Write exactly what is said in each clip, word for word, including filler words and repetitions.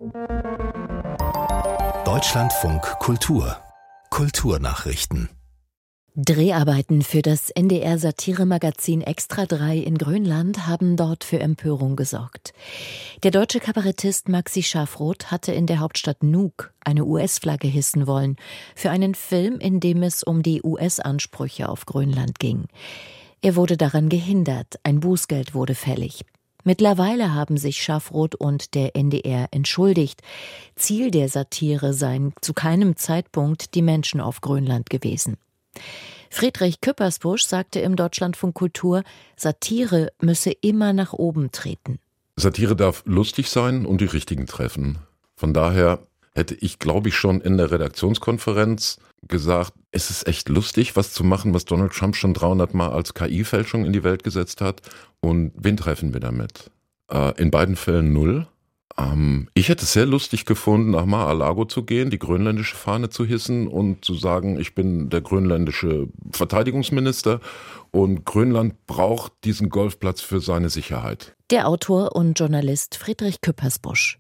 Deutschlandfunk Kultur Kulturnachrichten. Dreharbeiten für das N D R-Satiremagazin Extra drei in Grönland haben dort für Empörung gesorgt. Der deutsche Kabarettist Maxi Schafroth hatte in der Hauptstadt Nuuk eine U S-Flagge hissen wollen, für einen Film, in dem es um die U S-Ansprüche auf Grönland ging. Er wurde daran gehindert, ein Bußgeld wurde fällig. Mittlerweile haben sich Schafroth und der N D R entschuldigt. Ziel der Satire seien zu keinem Zeitpunkt die Menschen auf Grönland gewesen. Friedrich Küppersbusch sagte im Deutschlandfunk Kultur, Satire müsse immer nach oben treten. Satire darf lustig sein und die Richtigen treffen. Von daher hätte ich, glaube ich, schon in der Redaktionskonferenz gesagt, es ist echt lustig, was zu machen, was Donald Trump schon dreihundert Mal als K I-Fälschung in die Welt gesetzt hat. Und wen treffen wir damit? Äh, in beiden Fällen null. Ähm, ich hätte es sehr lustig gefunden, nach Mar-a-Lago zu gehen, die grönländische Fahne zu hissen und zu sagen, ich bin der grönländische Verteidigungsminister und Grönland braucht diesen Golfplatz für seine Sicherheit. Der Autor und Journalist Friedrich Küppersbusch.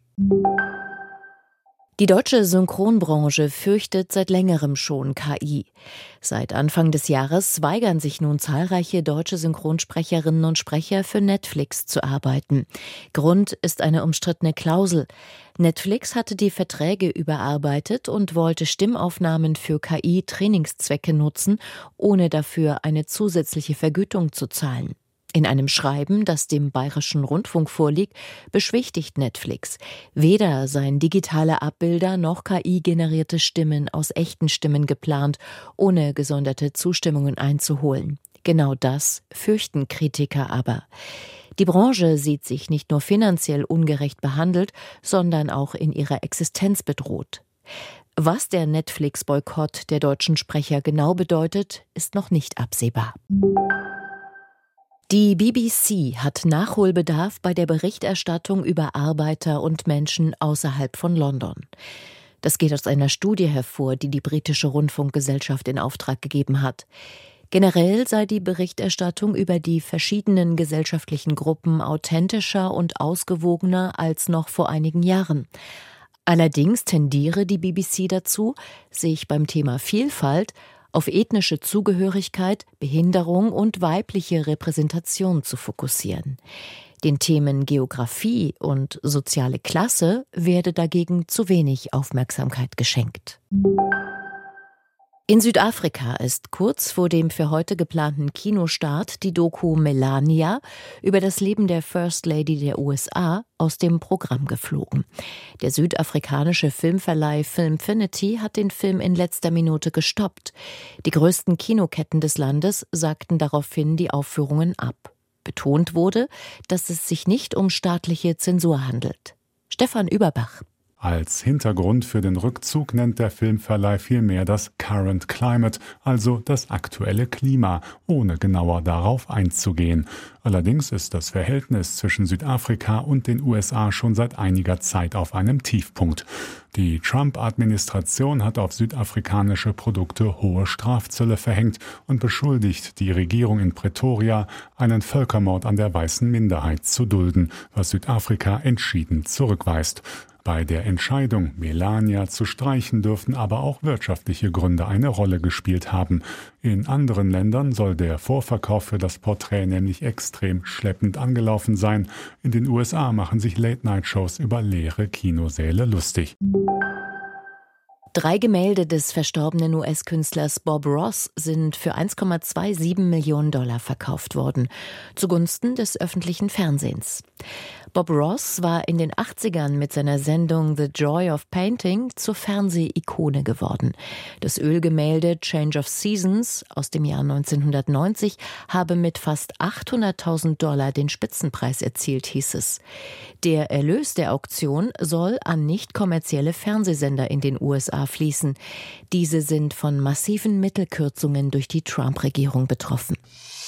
Die deutsche Synchronbranche fürchtet seit längerem schon K I. Seit Anfang des Jahres weigern sich nun zahlreiche deutsche Synchronsprecherinnen und Sprecher für Netflix zu arbeiten. Grund ist eine umstrittene Klausel. Netflix hatte die Verträge überarbeitet und wollte Stimmaufnahmen für K I-Trainingszwecke nutzen, ohne dafür eine zusätzliche Vergütung zu zahlen. In einem Schreiben, das dem Bayerischen Rundfunk vorliegt, beschwichtigt Netflix, weder seien digitale Abbilder noch K I-generierte Stimmen aus echten Stimmen geplant, ohne gesonderte Zustimmungen einzuholen. Genau das fürchten Kritiker aber. Die Branche sieht sich nicht nur finanziell ungerecht behandelt, sondern auch in ihrer Existenz bedroht. Was der Netflix-Boykott der deutschen Sprecher genau bedeutet, ist noch nicht absehbar. Die B B C hat Nachholbedarf bei der Berichterstattung über Arbeiter und Menschen außerhalb von London. Das geht aus einer Studie hervor, die die britische Rundfunkgesellschaft in Auftrag gegeben hat. Generell sei die Berichterstattung über die verschiedenen gesellschaftlichen Gruppen authentischer und ausgewogener als noch vor einigen Jahren. Allerdings tendiere die B B C dazu, sich beim Thema Vielfalt auf ethnische Zugehörigkeit, Behinderung und weibliche Repräsentation zu fokussieren. Den Themen Geografie und soziale Klasse werde dagegen zu wenig Aufmerksamkeit geschenkt. In Südafrika ist kurz vor dem für heute geplanten Kinostart die Doku Melania über das Leben der First Lady der U S A aus dem Programm geflogen. Der südafrikanische Filmverleih Filmfinity hat den Film in letzter Minute gestoppt. Die größten Kinoketten des Landes sagten daraufhin die Aufführungen ab. Betont wurde, dass es sich nicht um staatliche Zensur handelt. Stefan Überbach. Als Hintergrund für den Rückzug nennt der Filmverleih vielmehr das Current Climate, also das aktuelle Klima, ohne genauer darauf einzugehen. Allerdings ist das Verhältnis zwischen Südafrika und den U S A schon seit einiger Zeit auf einem Tiefpunkt. Die Trump-Administration hat auf südafrikanische Produkte hohe Strafzölle verhängt und beschuldigt die Regierung in Pretoria, einen Völkermord an der weißen Minderheit zu dulden, was Südafrika entschieden zurückweist. Bei der Entscheidung, Melania zu streichen, dürfen aber auch wirtschaftliche Gründe eine Rolle gespielt haben. In anderen Ländern soll der Vorverkauf für das Porträt nämlich extrem schleppend angelaufen sein. In den U S A machen sich Late-Night-Shows über leere Kinosäle lustig. Drei Gemälde des verstorbenen U S-Künstlers Bob Ross sind für eins Komma siebenundzwanzig Millionen Dollar verkauft worden, zugunsten des öffentlichen Fernsehens. Bob Ross war in den achtzigern mit seiner Sendung The Joy of Painting zur Fernseh-Ikone geworden. Das Ölgemälde Change of Seasons aus dem Jahr neunzehnhundertneunzig habe mit fast achthunderttausend Dollar den Spitzenpreis erzielt, hieß es. Der Erlös der Auktion soll an nicht kommerzielle Fernsehsender in den U S A fließen. Diese sind von massiven Mittelkürzungen durch die Trump-Regierung betroffen.